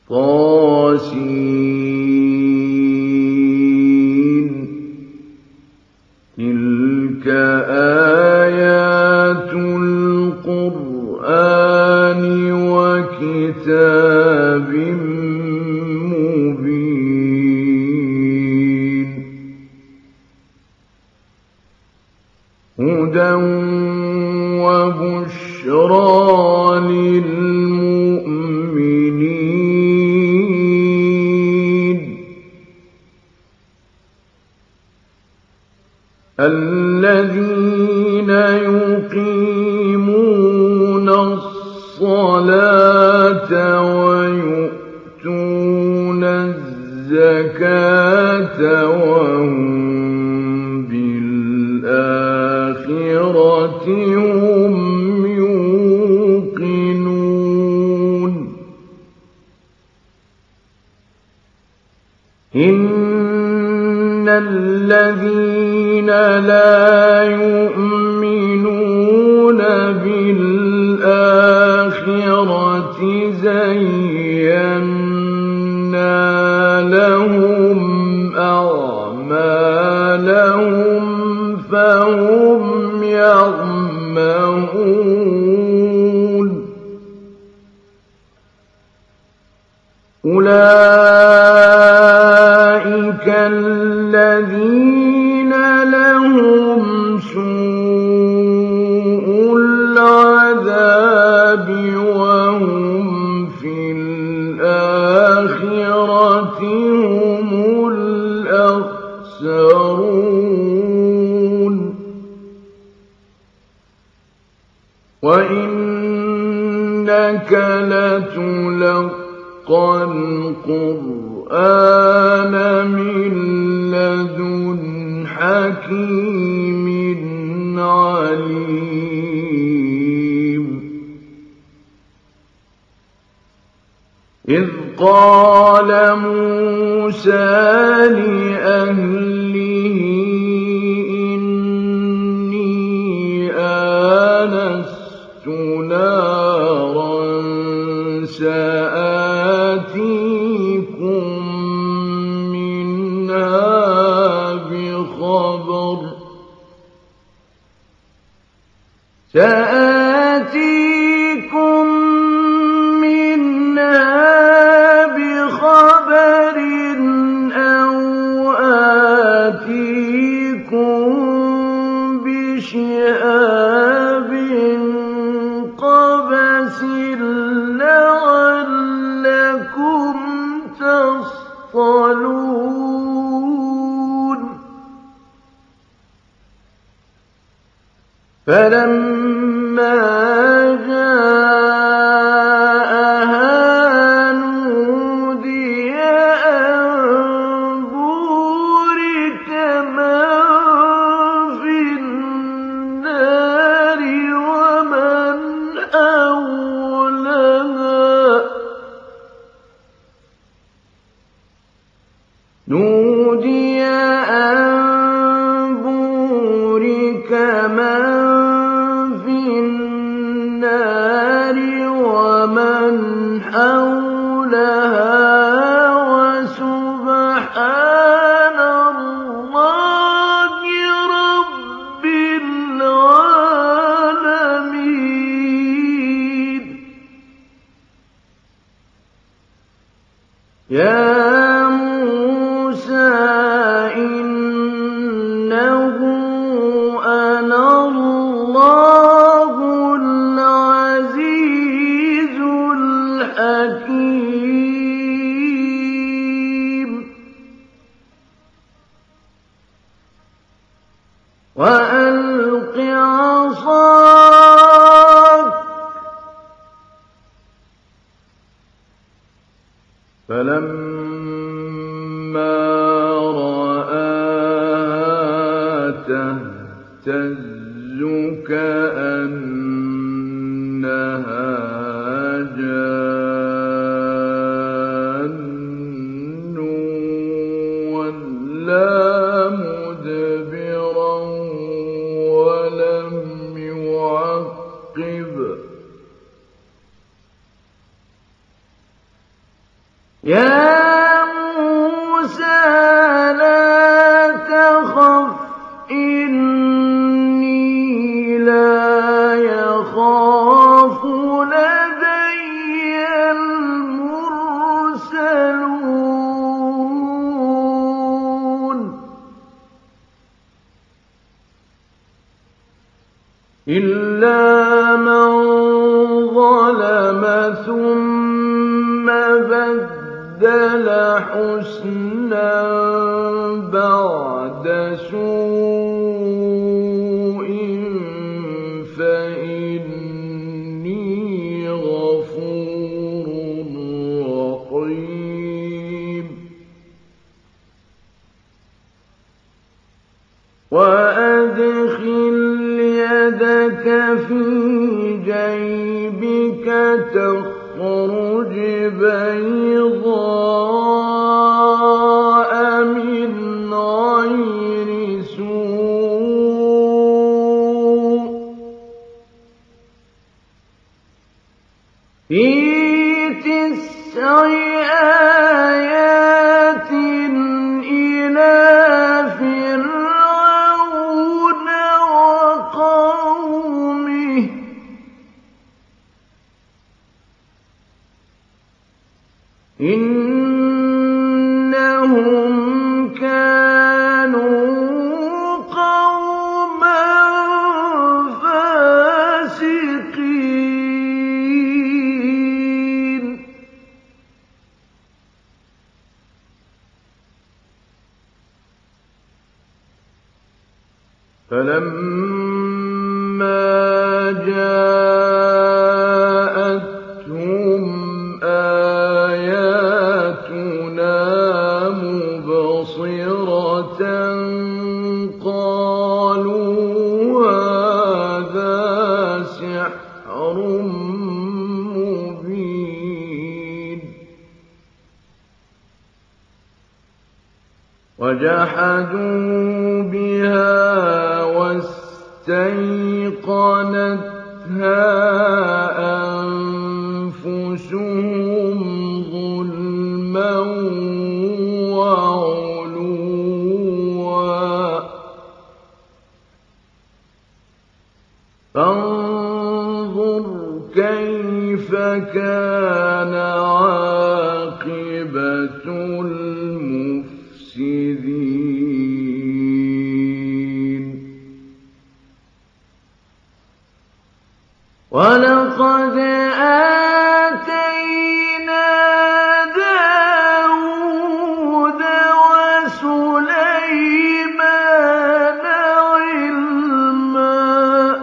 طس. تلك آيات القرآن وكتاب مبين. هدى وبشرى للمؤمنين الذين يقيمون الصلاة ويؤتون الزكاة وهم بالآخرة هم يوقنون. إن الذين لا يؤمنون بالآخرة زينا لهم أعمالهم فهم يعمهون. أولئك الذين لهم سوء العذاب وهم في الآخرة هم الأخسرون. وإنك لتلقى القرآن من لدن حكيم عليم. إذ قال موسى لأهله إني آنست نارا سآتيكم منها بخبر أو آتيكم بشهاب قبس لعلكم تصطلون. فلما جاءها نودي أن بورك من في النار ومن حولها. نودي أن بورك من في النار ومن حولها وسبحان الله رب العالمين. يا موسى إنه أنا الله العزيز الحكيم. وألق عصاك فلما رآها تهتز كأنها جان ولا مدبرا ولم يعقب يا موسى لا تخف إني لا يخاف لدي المرسلون إلا من ظلم ثم بدل حسنا بعد سوء فإني غفور رحيم وأدخل يدك في جيبك تخرج بيضاء من غير سوء في 9 آيات إلى فرعون وقومه إنهم كانوا قوما فاسقين فلما جاءتهم آياتنا مبصرة قالوا هذا سحر مبين وجحدوا بها واستيقنتها أنفسهم ظلما وعلوا فانظر كيف كان عاقبة المفسدين ولقد آتينا داود وسليمان علما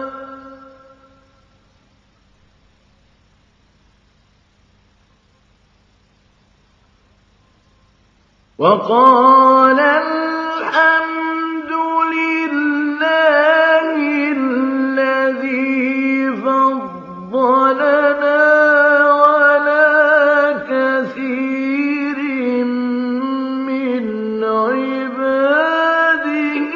وقال الحمد لله الذي فضلنا على كثير من عباده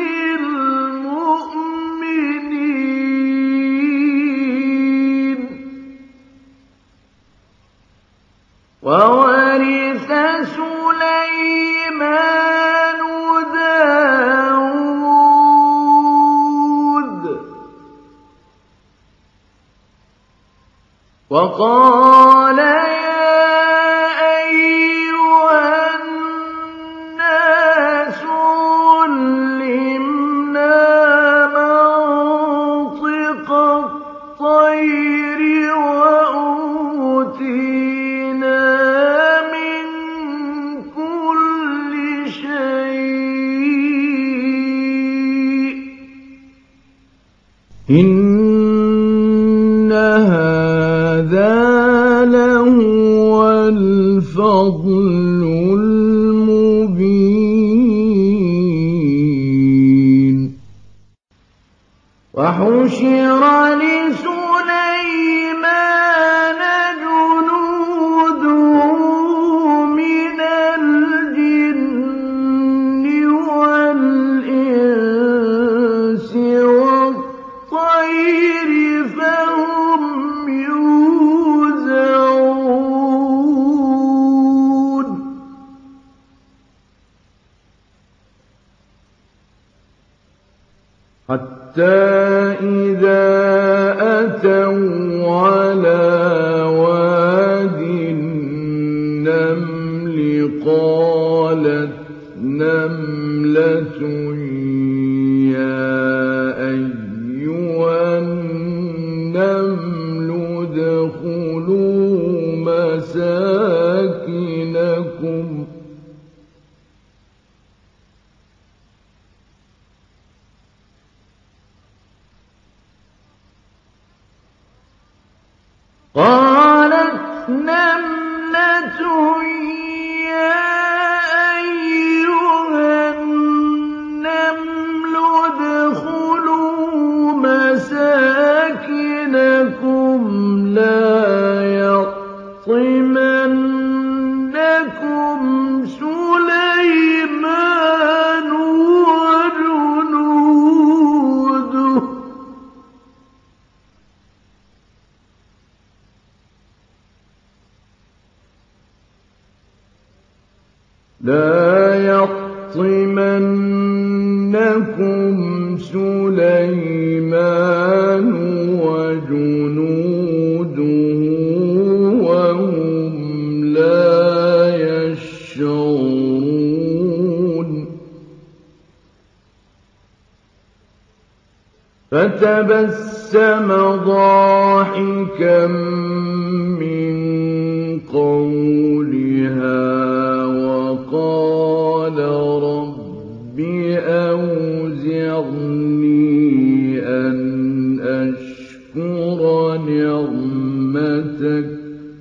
المؤمنين وورث سليمان داود وقال يا أيها الناس علمنا منطق الطير وأوتينا من كل شيء إن هذا لهو الفضل المبين وحشر لسليمان جنوده من الجن والإنس والطير فهم يوزعون إذا أتوا على واد النمل قالت نملة يا أيها النمل ادخلوا مساكنكم قالت نملة يا أيها النمل ادخلوا مساكنكم لا يحطمنكم سليمان وجنوده وهم لا يشعرون فتبسم ضاحكا من قولها وقال رب أوزعني أن أشكر نعمتك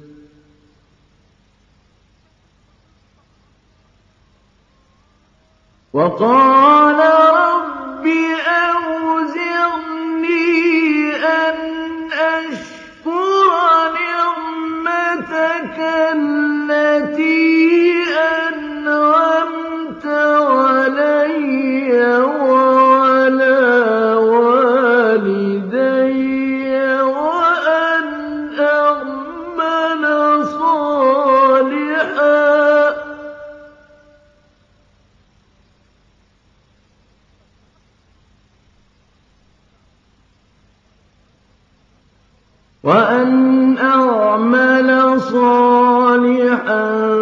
التي أنعمت علي وعلى والدي وأن أعمل صالحا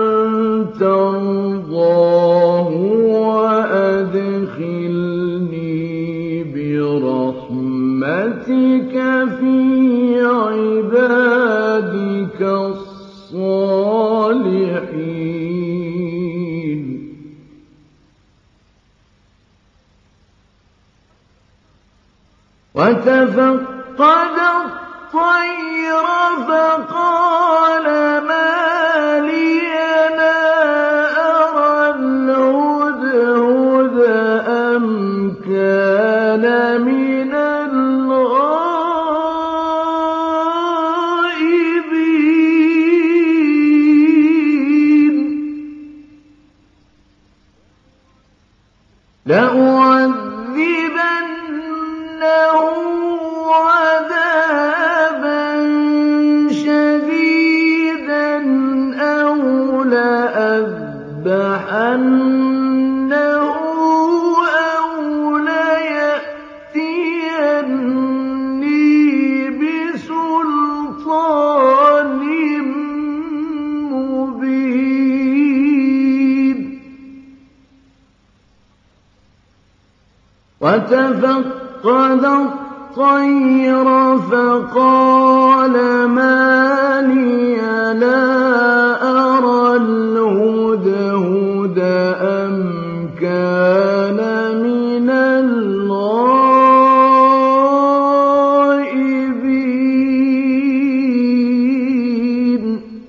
ترضاه وأدخلني برحمتك في عبادك الصالحين وتفقد الطير فقال ما لي لا أرى الهدهد أم كان من الغائبين لأعذبنه عذابا شديدا أو لأذبحنه أو ليأتيني بسلطان مبين وتفقد الطير فقال ما لي لا أرى الهدهد أم كان من الغائبين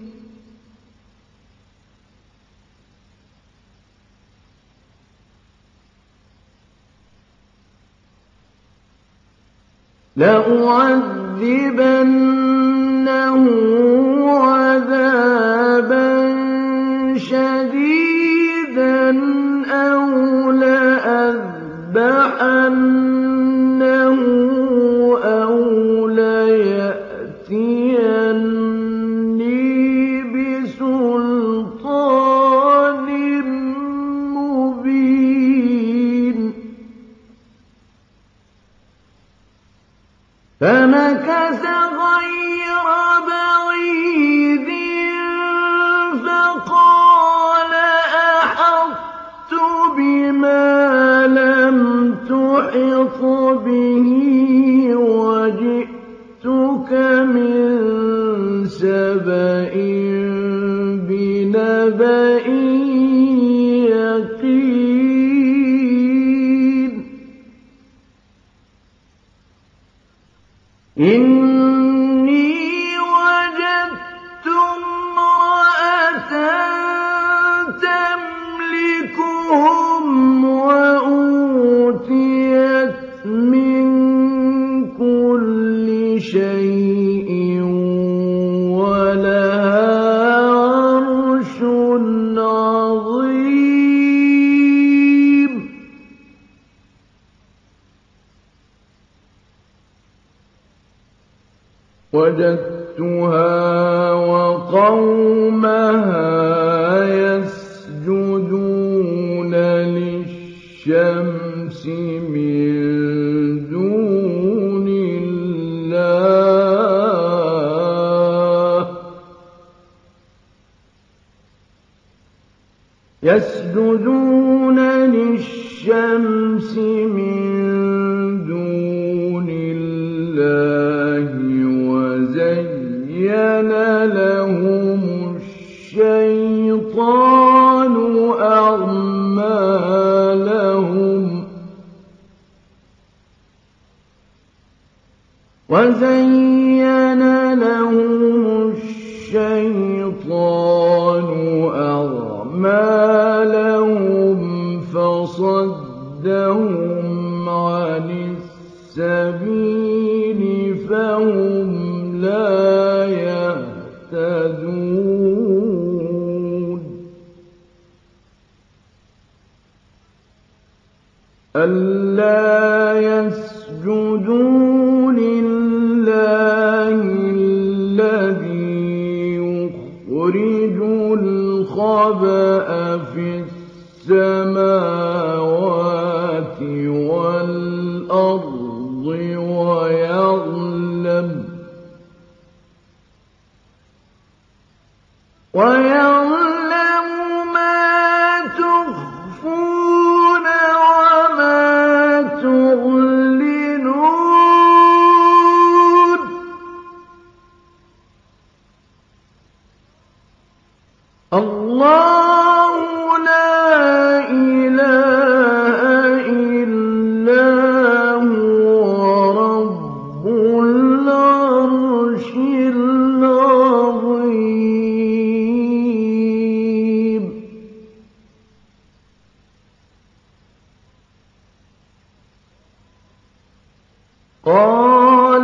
لأعذبنه عذابا شديدا أو لأذبحنه أو ليأتيني بسلطان مبين قَالَ أَحَطتُ بِمَا لَمْ تُحِطْ بِهِ وَجِئْتُكَ مِن سَبَإٍ بِنَبَإٍ يَقِينٍ إِنِّي وَجَدتُّ امْرَأَةً تَمْلِكُهُمْ وَأُوتِيَتْ مِن كُلِّ شَيْءٍ وَلَهَا عَرْشٌ عَظِيمٌ وَجَدتُّهَا وَقَوْمَهَا يَسْجُدُونَ لِلشَّمْسِ مِن دُونِ اللَّهِ وَزَيَّنَ لَهُمُ الشَّيْطَانُ أَعْمَالَهُمْ فَصَدَّهُمْ عَنِ السَّبِيلِ فَهُمْ لَا يَهْتَدُونَ أَلَّا يَسْجُدُوا لِلَّهِ الَّذِي يُخْرِجُ الْخَبْءَ فِي السَّمَاوَاتِ وَالْأَرْضِ وَيَعْلَمُ مَا تُخْفُونَ وَمَا تُعْلِنُونَ اللَّهُ لَا إِلَٰهَ إِلَّا هُوَ رَبُّ الْعَرْشِ الْعَظِيمِ قَالَ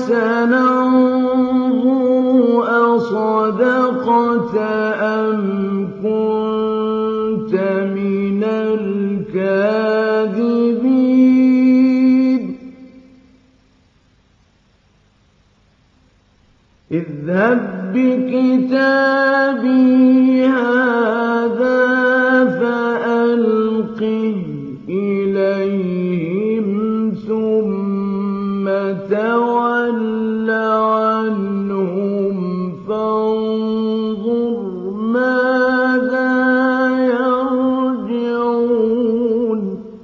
سَنَنظُرُ أَصَدَقْتَ أَمْ كُنتَ مِنَ الْكَاذِبِينَ اذْهَب بِّكِتَابِي هَٰذَا فَأَلْقِهْ إِلَيْهِمْ ثُمَّ تَوَلَّ عَنْهُمْ فَانظُرْ مَاذَا يَرْجِعُونَ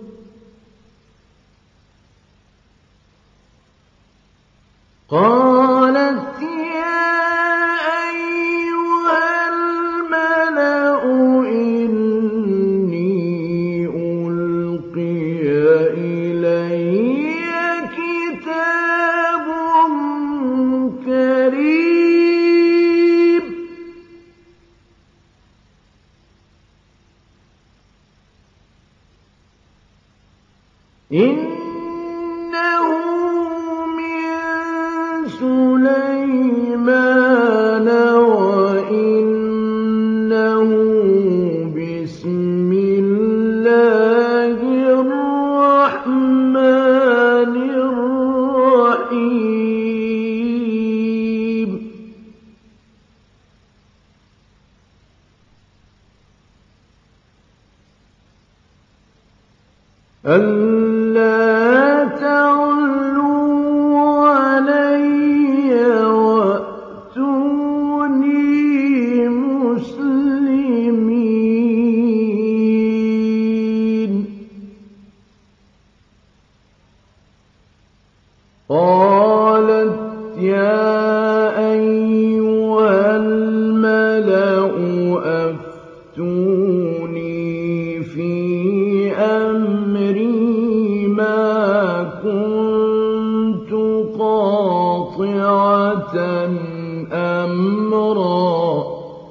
قَالَتْ يَا أَيُّهَا الْمَلَأُ إِنِّي أُلْقِيَ إِلَيَّ كِتَابٌ كَرِيمٌ إِنَّهُ مِن سُلَيْمَانَ وَإِنَّهُ بِسْمِ اللَّهِ الرَّحْمَٰنِ الرَّحِيمِ أَلَّا تَعْلُوا عَلَيَّ وَأْتُونِي مُسْلِمِينَ أفتوني في أمري ما كنت قاطعة أمرا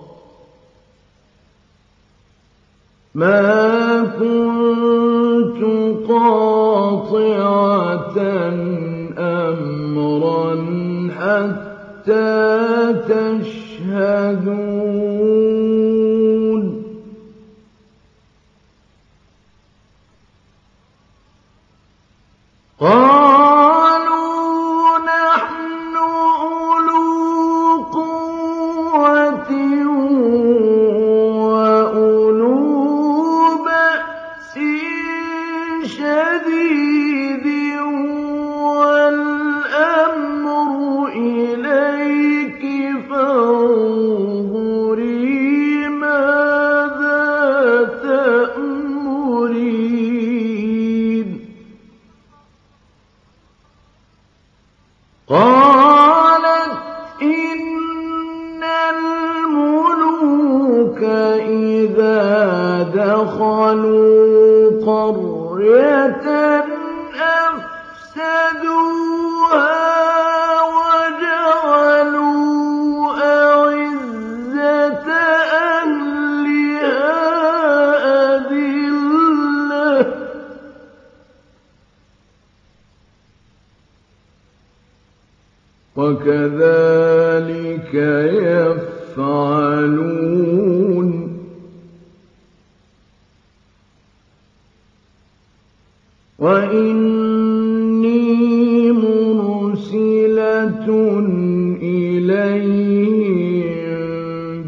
حتى تشهدون قالوا نحن أولو قوة وأولو بأس شديد والأمر إليك فانظري ماذا تأمرين قالت إن الملوك إذا دخلوا قرية أفسدوها وجعلوا أعزة أهلها أذلة وكذلك يفعلون وإني مرسلة إليهم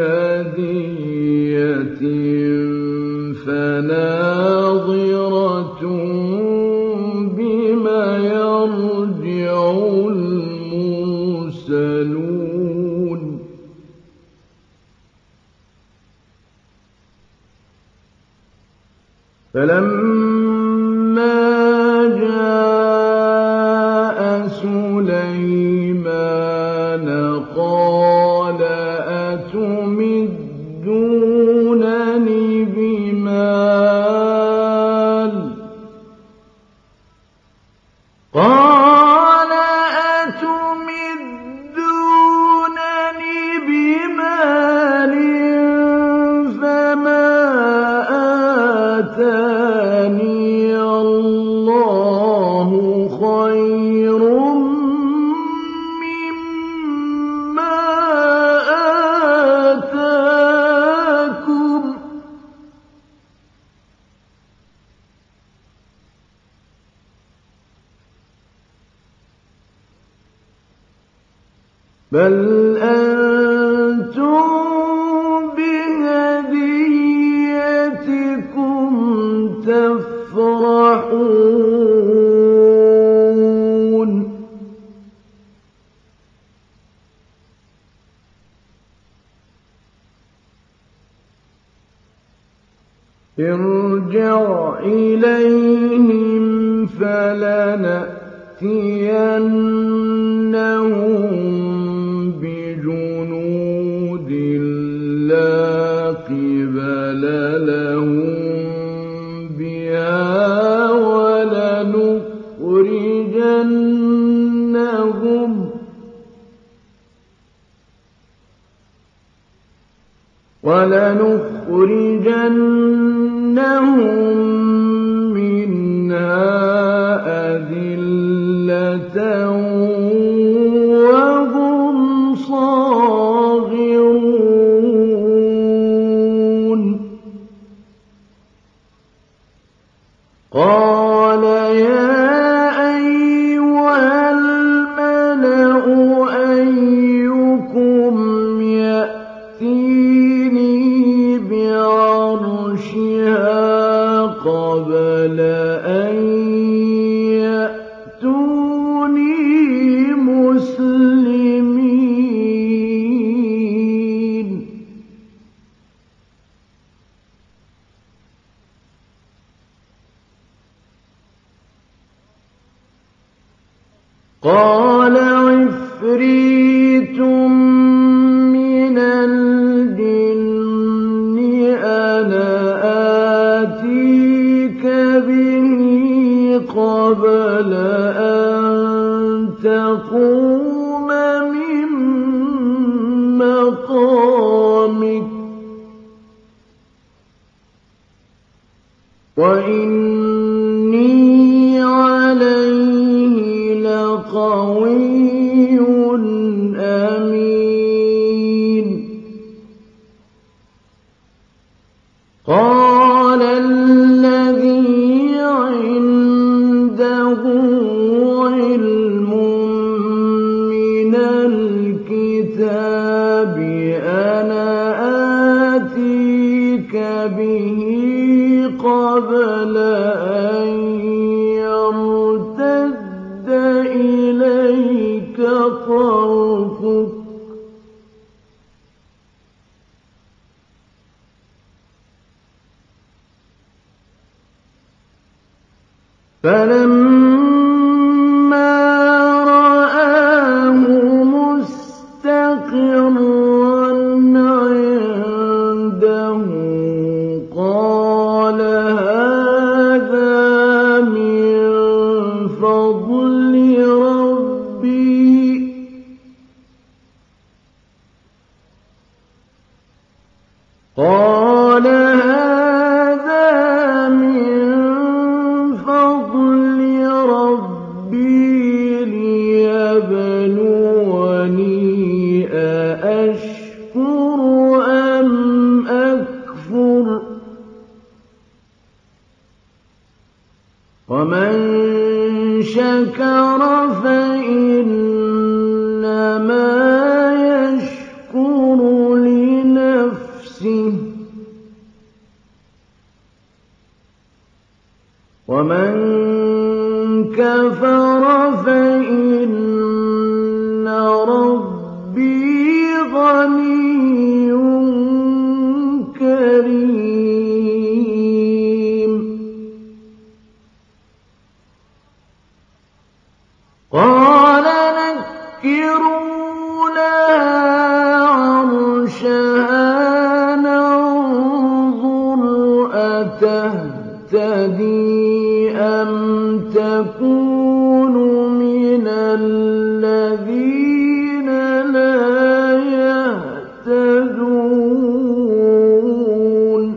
بهدية فناظرة بما يرجع المرسلون فلما جاء سليمان قال أتمدونني بمال قال أتمدونني بمال فما آتاني الله خير مما آتاكم بل أنتم بهديتكم تفرحون ارجع إليهم فلنأتينهم بجنود لا قبل لهم بها ولنخرجنهم منها أذلة وهم صاغرون قال يا أيها الملأ أيكم يأتيني بعرشها قبل أن يأتوني مسلمين قال عفريت من الجن وإني عليه لقوي أمين. قال الذي عنده علم من الكتاب أنا آتيك به قبل أن يرتد إليك طرفك فلما رآه مستقرا عنده قال هذا من فضل ربي ليبلوني أأشكر أم أكفر ومن شكر فإنما يشكر لنفسه ومن كفر فإن ربي غني كريم. قال نكروا لها عرشها ننظر أتهتدي أم تكون من الذين لا يهتدون.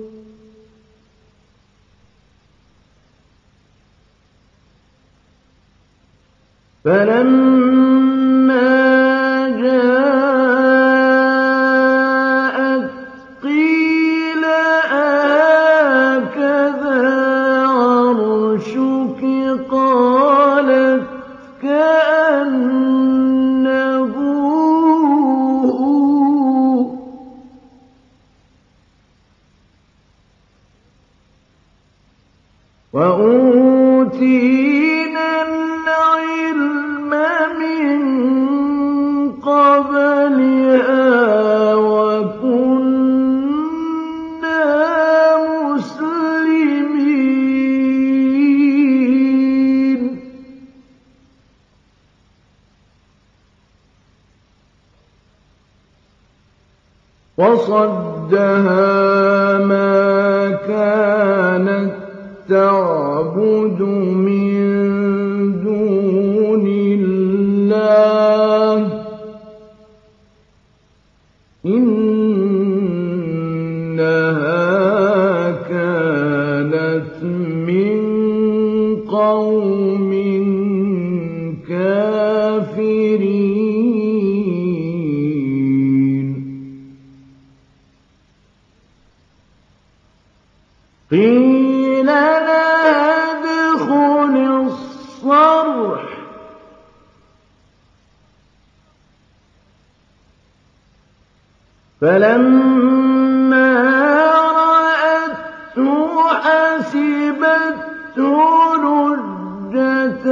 فلما جاءت قيل هكذا عرشك قالت كأنه هو وأوتينا العلم من قبلها وكنا مسلمين. وصدها ما كانت تعبد من دون الله إنها كانت من قوم كافرين. قيل لها ادخل الصرح فلما رأته حسبته لجة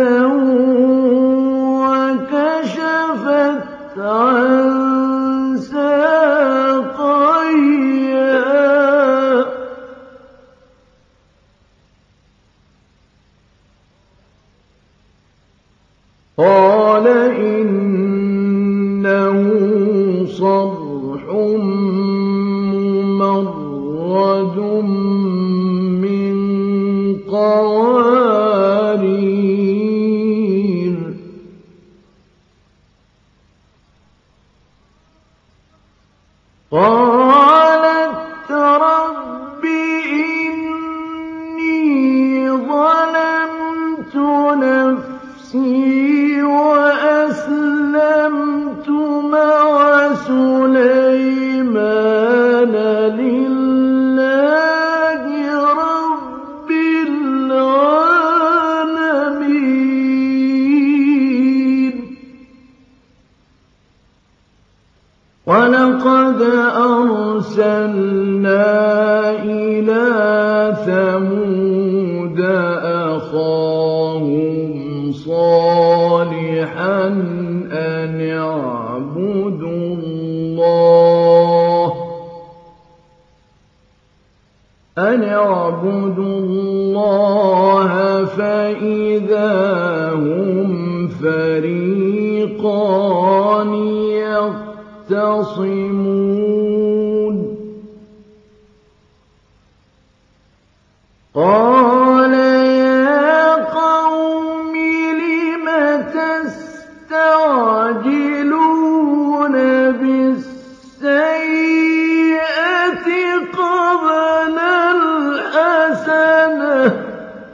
وكشفت عن ساقيها قال إنه صرح أَرْسَلْنَا إِلَىٰ ثَمُودَ أَخَاهُمْ صَالِحًا أَنِ اعْبُدُوا اللَّهَ فَإِذَا هُمْ فَرِيقَانِ يَخْتَصِمُونَ قَالَ يَا قَوْمِ لِمَ تَسْتَعْجِلُونَ بِالسَّيِّئَةِ قَبْلَ الْحَسَنَةِ ۖ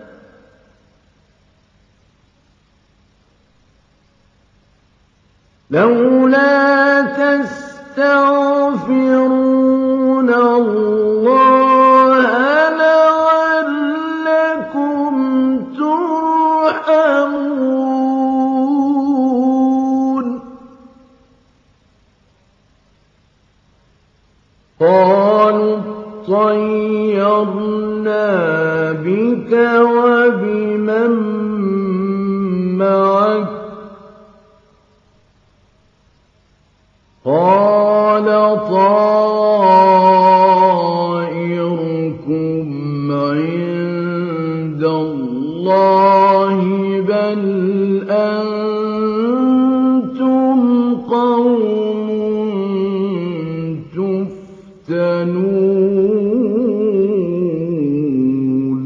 لَوْلَا تَسْتَغْفِرُونَ اللَّهَ لَعَلَّكُمْ تُرْحَمُونَ قَالُوا اطَّيَّرْنَا بِكَ وَبِمَن مَّعَكَ ۚ قَالَ طَائِرُكُمْ عِندَ اللَّهِ بَلْ أَنتُمْ قَوْمٌ تُفْتَنُونَ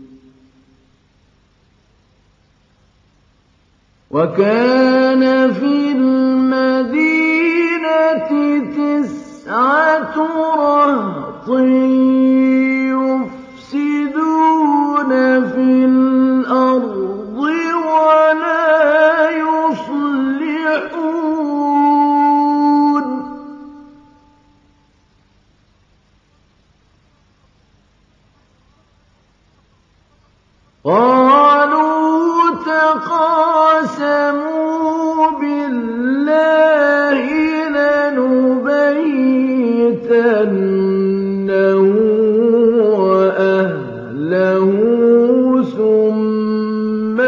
وَكَانَ فِي الْمَدِينَةِ 9 رَهْطٍ يُفْسِدُونَ فِي الْأَرْضِ وَلَا يُصْلِحُونَ قَالُوا تَقَاسَمُوا بِاللَّهِ لَنُبَيِّتَنَّهُ وَأَهْلَهُ ثُمَّ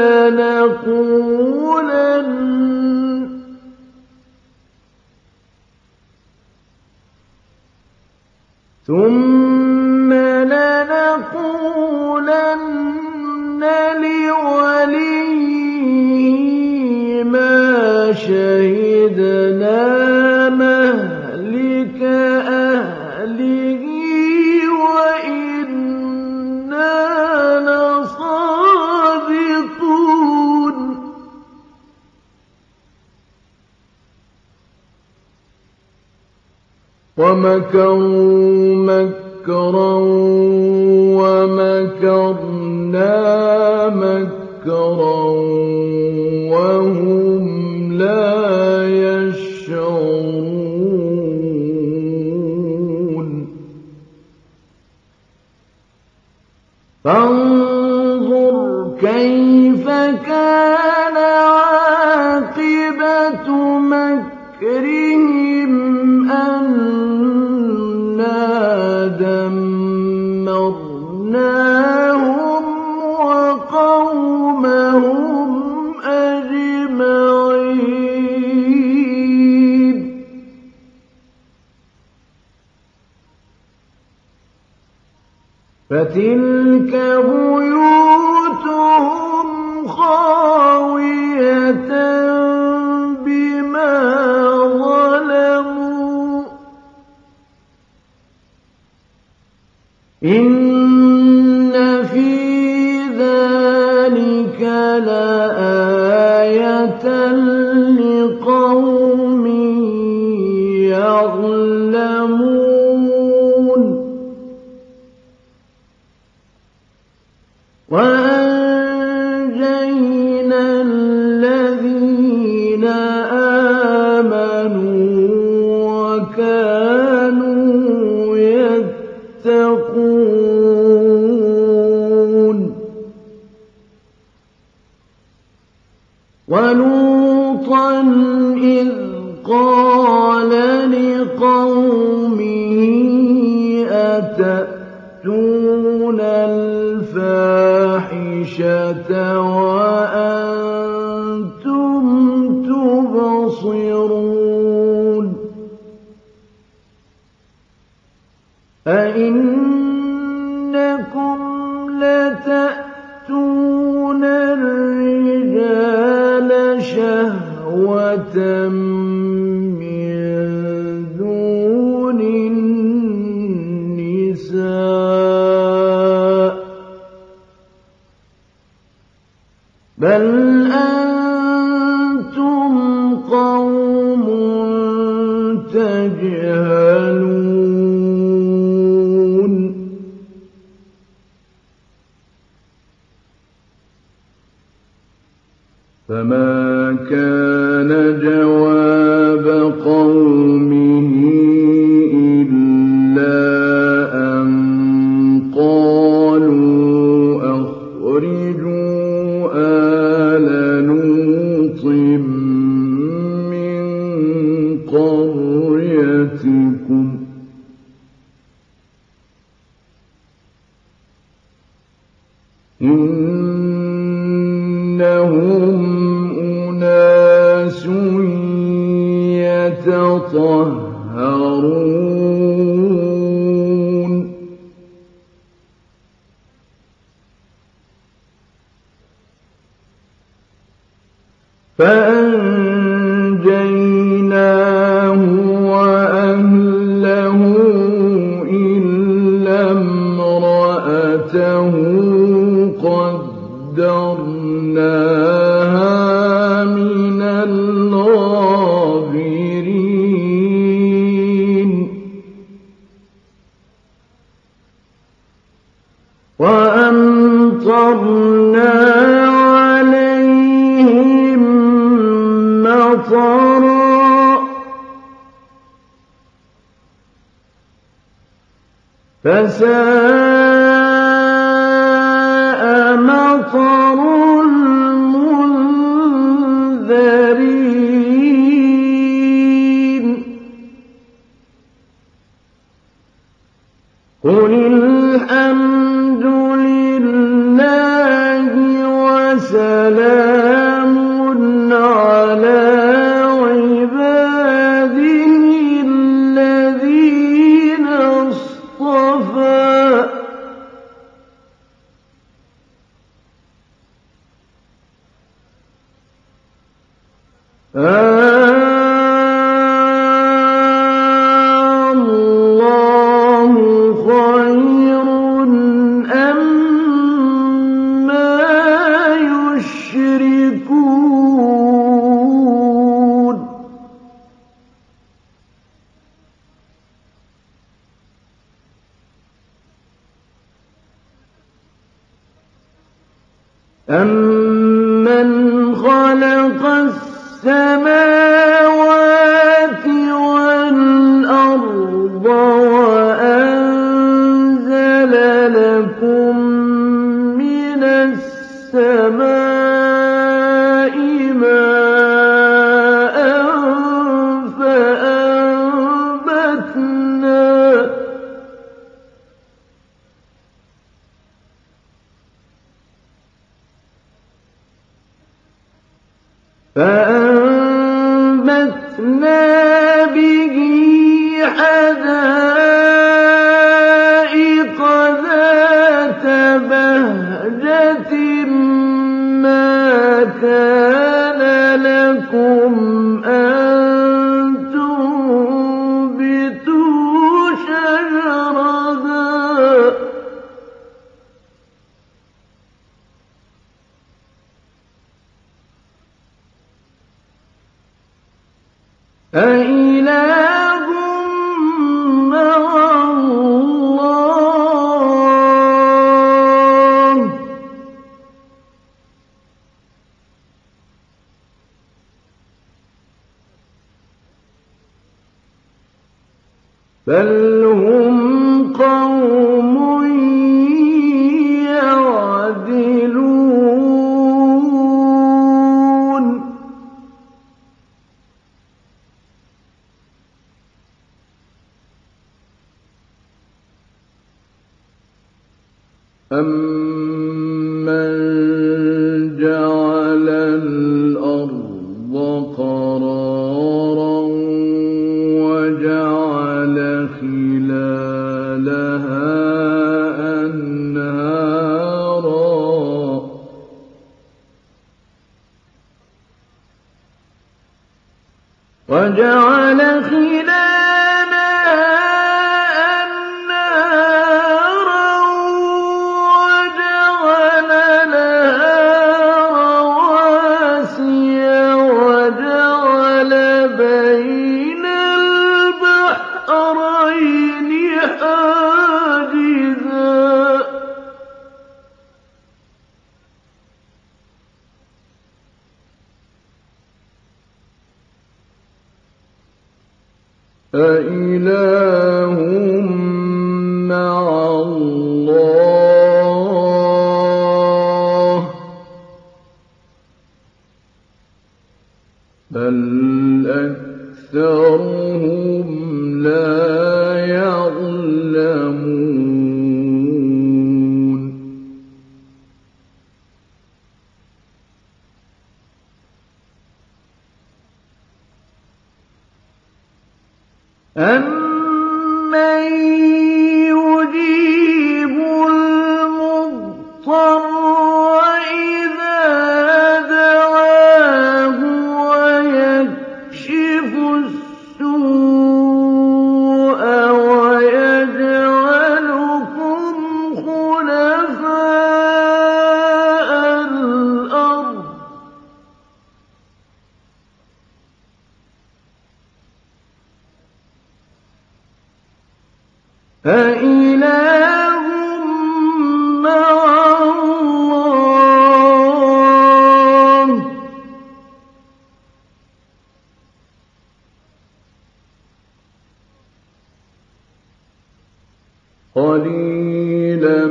لَنَقُولَنَّ لِوَلِيِّهِ مَا شَهِدْنَا مَهْلِكَ أَهْلِهِ وَإِنَّا لَصَادِقُونَ وَمَكَرُوا مَكْرًا وَمَكَرْنَا مَكْرًا وَهُمْ لَا يَشْعُرُونَ فَانظُرْ كَيْفَ كَانَ عَاقِبَةُ مَكْرِهِمْ أَنَّا دَمَّرْنَاهُمْ وَقَوْمَهُمْ أَجْمَعِينَ فَتِلْكَ بُيُوتُهُمْ خَاوِيَةً بِمَا ظَلَمُوا ۗ إِنَّ فِي ذَلِكَ لَآيَةً لِقَوْمٍ يَعْلَمُونَ وَأَنجَيْنَا الَّذِينَ آمَنُوا وَكَانُوا يَتَّقُونَ وَلُوطًا إِذْ قَالَ لِقَوْمِهِ وأنتم تبصرون أئنكم لتأتون الرجال شهوة من دون النساء بل أنتم قوم تجهلون فما كان جواب قومه إلا أن قالوا أخرجوا آل لوط من قريتكم إنهم أناس يتطهرون فأنجيناه وأهله إلا امرأته قدرناها من الغابرين وأمطرنا عليهم مطرا فساء مطر المنذرين قل الحمد لله وسلام على عباده الذين اصطفى الله خير أما يشركون أَمَّنْ خَلَقَ السَّمَاوَاتِ وَالْأَرْضَ وَأَنزَلَ لَكُم مِّنَ السَّمَاءِ مَاءً فَأَنبَتْنَا بِهِ حَدَائِقَ ذَاتَ بَهْجَةٍ مَّا كَانَ لَكُمْ أَن تُنبِتُوا شَجَرَهَا أَإِلَٰهٌ مَّعَ اللَّهِ ۚ بَلْ هُمْ قَوْمٌ يَعْدِلُونَ أَمَّن لها أنهارا وجعل خلالها أنهارا وجعل لها رواسي وجعل بين البحرين حاجزا أإله مع الله بل أكثرهم لا يعلمون أَمَّن يُجِيبُ الْمُضْطَرَّ إِذَا دَعَاهُ وَيَكْشِفُ السُّوءَ وَيَجْعَلُكُمْ خُلَفَاءَ الْأَرْضِ أإله مع الله قليلا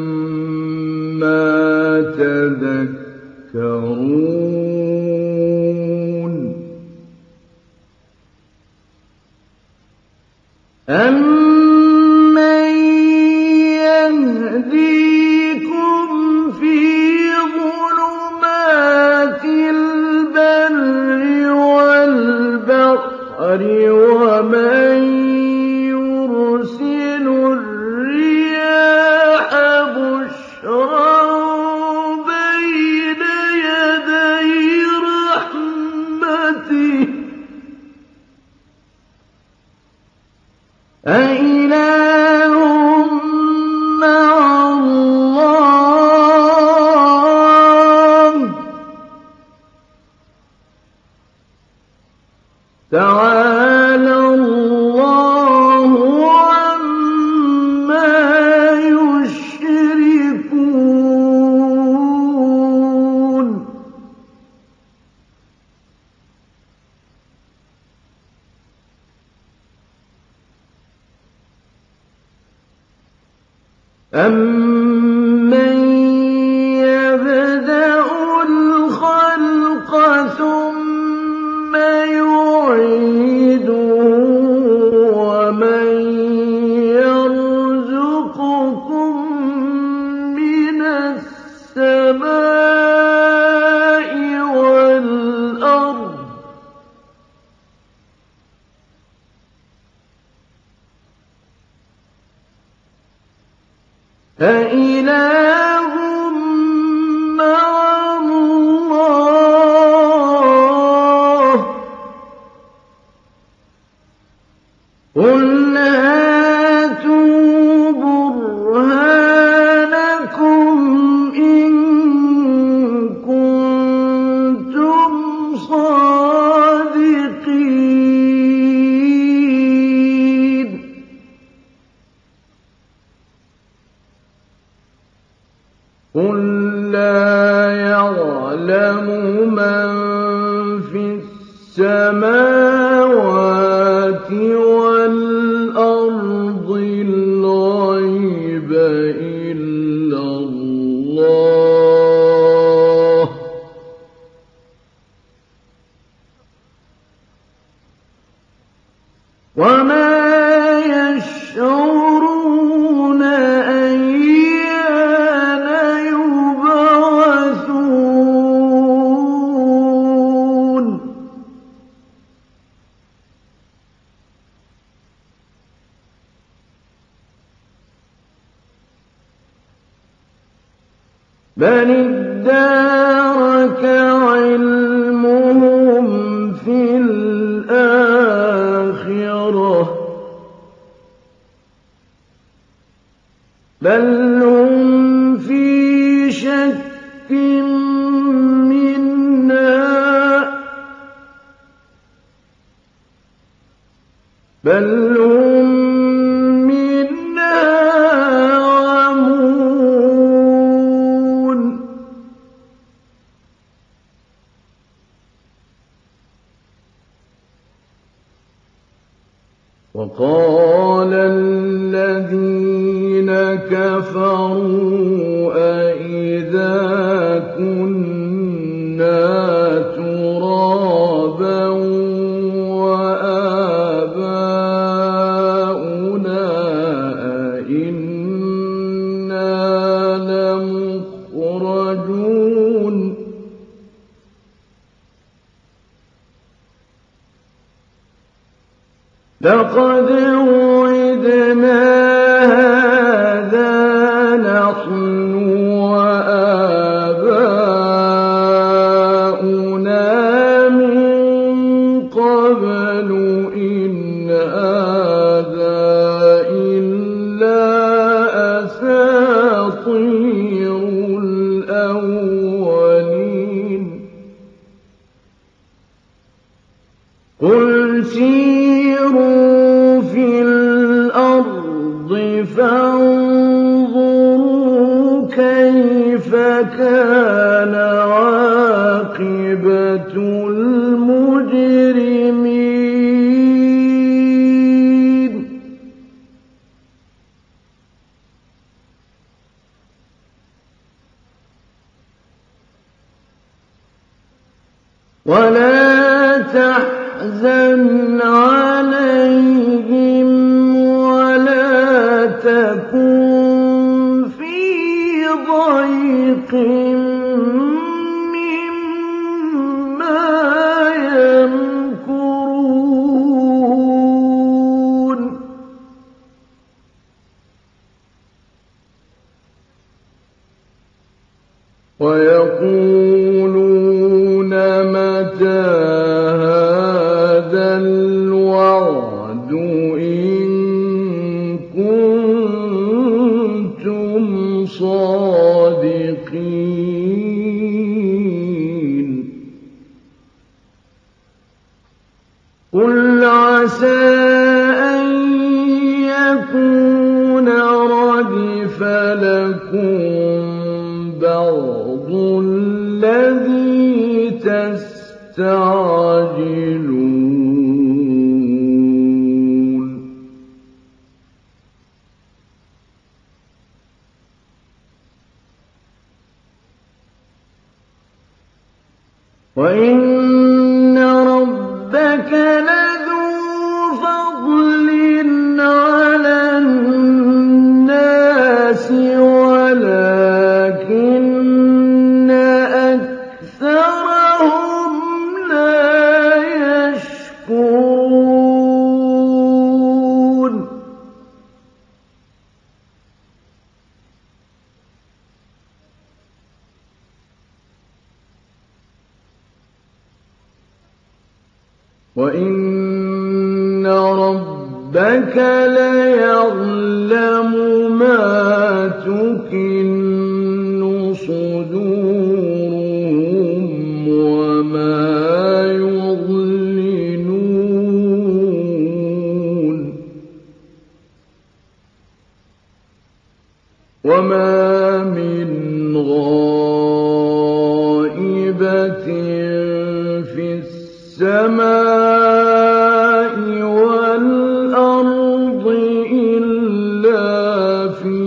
ما تذكرون أَمَّن يَهْدِيكُمْ فِي ظُلُمَاتِ الْبَرِّ وَالْبَحْرِ وَمَن يُرْسِلُ الرِّيَاحَ بُشْرًا بَيْنَ يَدَيْ رَحْمَتِهِ أإله مع الله تعالى الله عما يشركون أَمَّن يَبْدَأُ الْخَلْقَ ثُمَّ يُعِيدُهُ وَمَن يَرْزُقُكُم مِّنَ السَّمَاءِ وَالْأَرْضِ أإله مع الله قُلْ هَاتُوا بُرْهَانَكُمْ إِن كُنتُمْ صَادِقِينَ قُل لَّا يَعْلَمُ مَن فِي السَّمَاوَاتِ وَالْأَرْضِ الْغَيْبَ إِلَّا اللَّهُ وَمَا يَشْعُرُونَ أَيَّانَ يُبْعَثُونَ بل ادارك علمهم في الآخرة بل هم في شك منها بل هم منها عمون وقال الذين كفروا أئذا كنا ترابا وآباؤنا أئنا لمخرجون لقد وعدنا هذا نحن وآباؤنا من قبل إن هذا إلا أساطير الأولين قل سيروا في الأرض فانظروا كيف كان عاقبة المجرمين ولا تحزن عليهم ولا تكن في ضيق مما يمكرون ويقولون متى هذا الوعد إن كنتم صادقين قل عسى أن يكون ردف لكم بعض الذي تستعجلون وإن ربك لذو فضل على الناس ولكن أكثرهم لا يشكرون وإن ربك ليعلم ما تكن صدورهم وما يعلنون وما من غائبة في السماء والأرض إلا في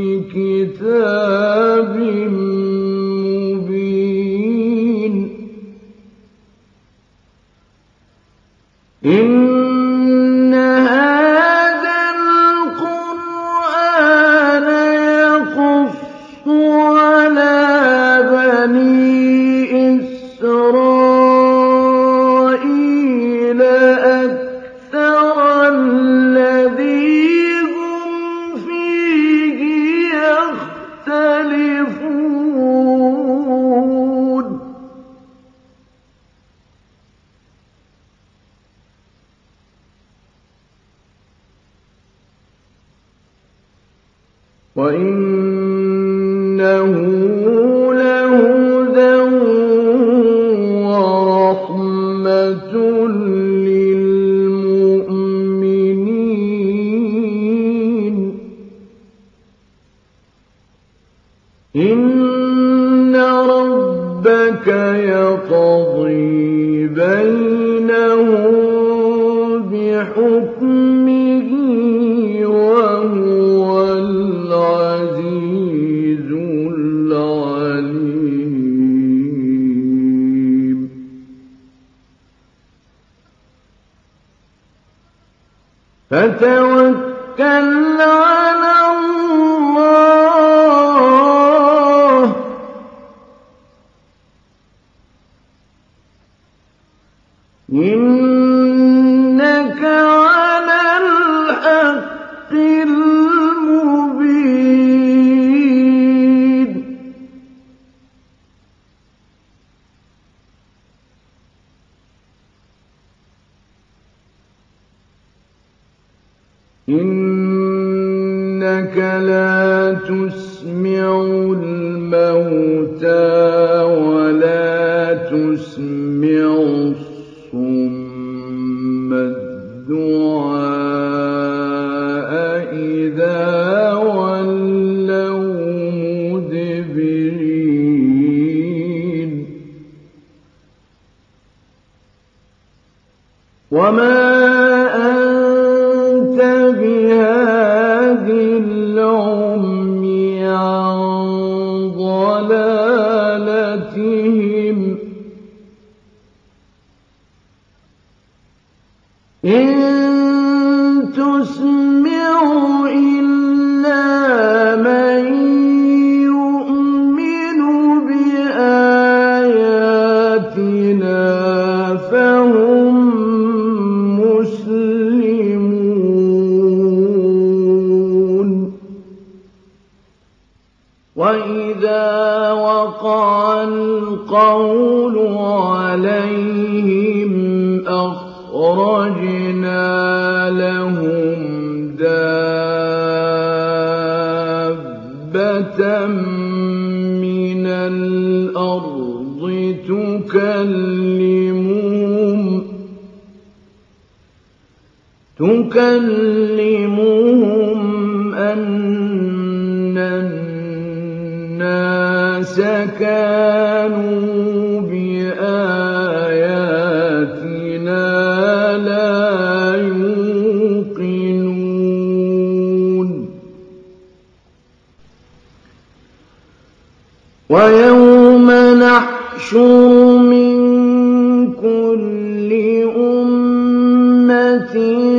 كتاب مبين إن هذا القرآن يقص على بني إسرائيل وَإِنَّهُ لَهُدًى وَرَحْمَةٌ لِّلْمُؤْمِنِينَ إِنَّ رَبَّكَ يَقْضِي بَيْنَهُم بِحُكْمِهِ وَهُوَ الْعَزِيزُ الْعَلِيمُ فَتَوَكَّلْ عَلَى اللَّهِ ۖ إِنَّكَ عَلَى الْحَقِّ الْمُبِينِ إِنَّكَ لَا تُسْمِعُ الْمَوْتَىٰ وَلَا تُسْمِعُ الصُّمَّ الدُّعَاءَ إِذَا وَلَّوْا مُدْبِرِينَ وَمَا أَنتَ بِهَادِ الْعُمْيِ عَن ضَلَالَتِهِمْ ۖ إِن تُسْمِعُ إِلَّا مَن يُؤْمِنُ بِآيَاتِنَا فَهُم مُّسْلِمُونَ وَإِذَا وَقَعَ الْقَوْلُ عَلَيْهِمْ أَخْرَجْنَا لَهُمْ دَابَّةً مِّنَ الْأَرْضِ تُكَلِّمُهُمْ أَنَّ النَّاسَ كَانُوا بِآيَاتِنَا لَا يُوقِنُونَ وَيَوْمَ نَحْشُرُ مِن كُلِّ أُمَّةٍ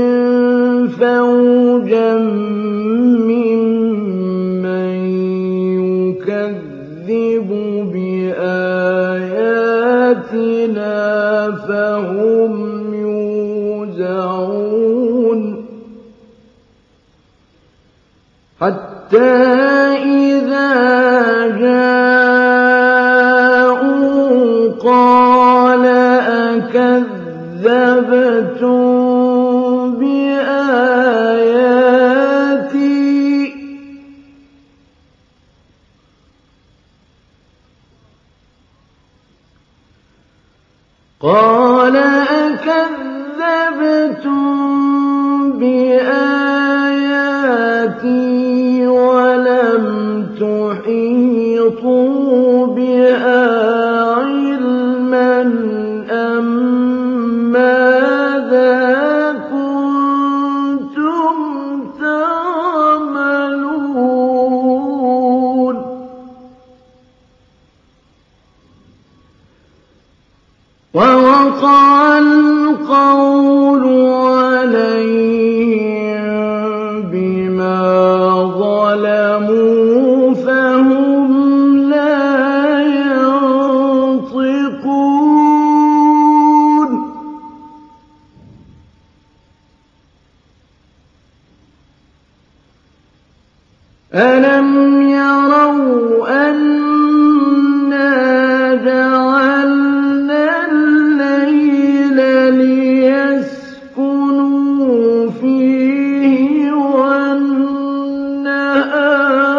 فَوْجًا مِّمَّن يُكَذِّبُ بِآيَاتِنَا فَهُمْ يُوزَعُونَ حَتَّىٰ إِذَا جَاءُوا قَالَ أَكَذَّبْتُم بِآيَاتِي ۖ قَالَ أَكَذَّبْتُم بِآيَاتِي وَلَمْ تُحِيطُوا بِهَا عِلْمًا أَمَّاذَا كُنتُمْ تَعْمَلُونَ وَوَقَعَ الْقَوْلُ عَلَيْهِم بِمَا ظَلَمُوا فَهُمْ لَا يَنطِقُونَ أَلَمْ يَرَوْا أَنَّا جَعَلْنَا اللَّيْلَ لِيَسْكُنُوا فِيهِ وَالنَّهَارَ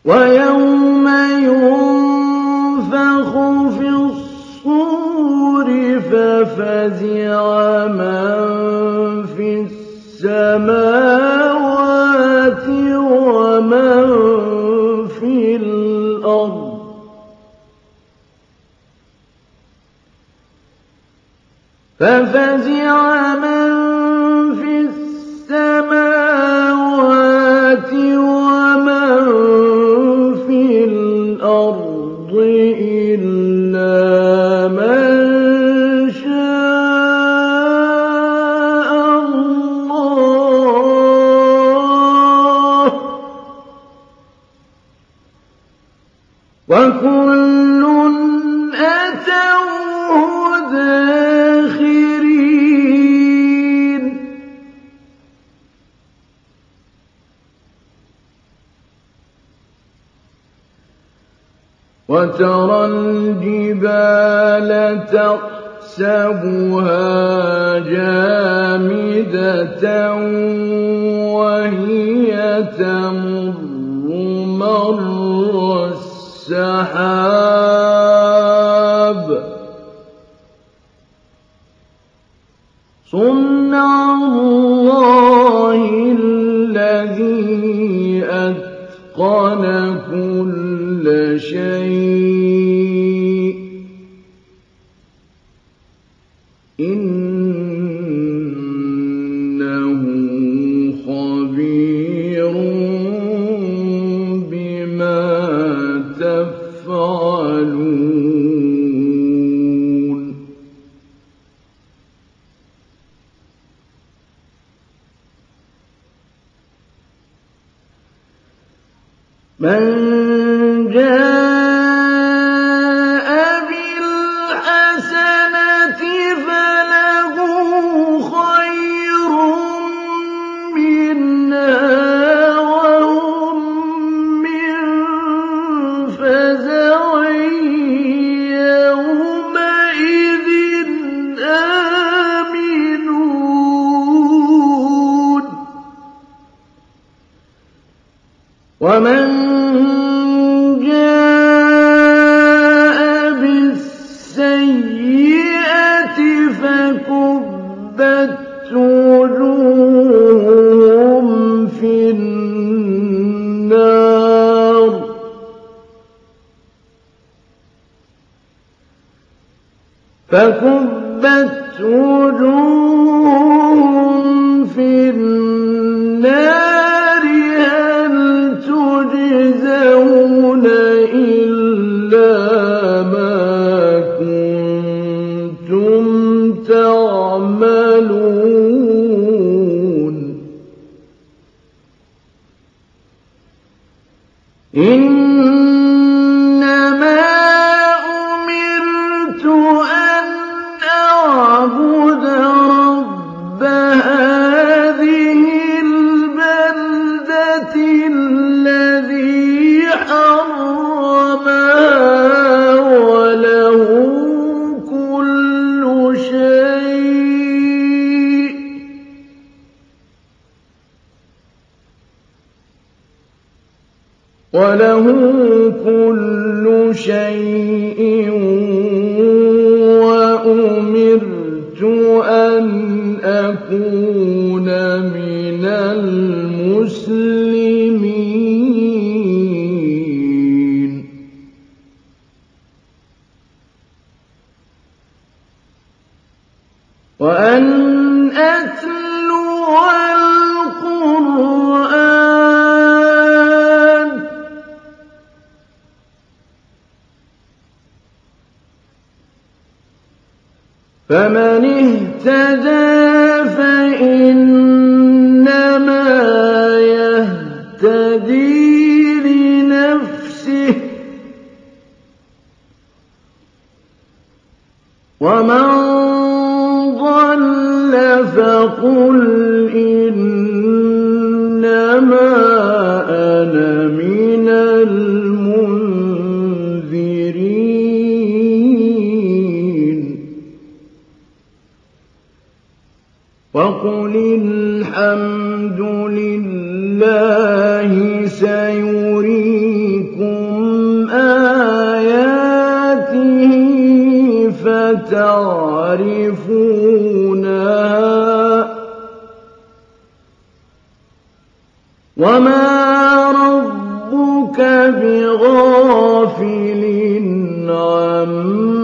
ويوم ينفخ في الصور ففزع من في السماوات ومن في الأرض ففزع من في السماوات ومن في الأرض إلا من شاء الله وكل أتوه داخرين وترى الجبال تحسبها جامدة وهي تمر مر السحاب صنع الله الذي أتقن كل شيء إنه خبير بما تفعلون من جاء بالحسنة فله خير منها وهم من فزع يومئذ آمنون ومن جاء بالسيئة فكبت وجوههم في النار هل تجزون إلا ما كنتم تعملون إنما أمرت أن أعبد رب هذه البلدة الذي حرمها وله كل شيء وأمرت أن أكون من المسلمين وأن أتلو القرآن فمن اهتدى فإنما يهتدي لنفسه ومن ضل فقل إنما أنا من المنذرين وقل الحمد لله سيريكم تعرفونها وما ربك بغافل عما